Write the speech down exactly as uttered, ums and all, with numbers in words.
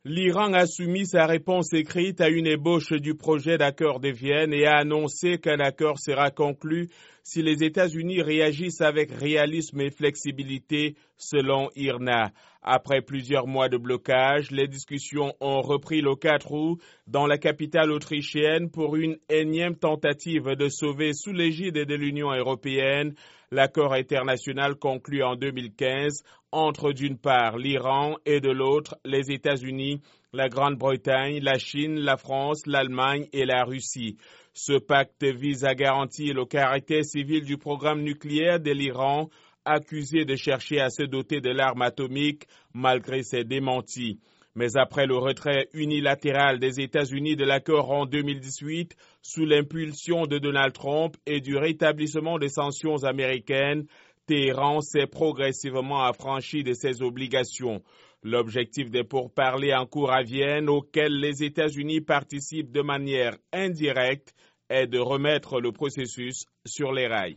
L'Iran a soumis sa réponse écrite à une ébauche du projet d'accord de Vienne et a annoncé qu'un accord sera conclu si les États-Unis réagissent avec réalisme et flexibilité, selon I R N A. Après plusieurs mois de blocage, les discussions ont repris le quatre août dans la capitale autrichienne pour une énième tentative de sauver sous l'égide de l'Union européenne l'accord international conclu en deux mille quinze entre d'une part l'Iran et de l'autre les États-Unis, la Grande-Bretagne, la Chine, la France, l'Allemagne et la Russie. Ce pacte vise à garantir le caractère civil du programme nucléaire de l'Iran, accusé de chercher à se doter de l'arme atomique malgré ses démentis. Mais après le retrait unilatéral des États-Unis de l'accord en deux mille dix-huit, sous l'impulsion de Donald Trump et du rétablissement des sanctions américaines, Téhéran s'est progressivement affranchi de ses obligations. L'objectif des pourparlers en cours à Vienne, auxquels les États-Unis participent de manière indirecte, est de remettre le processus sur les rails.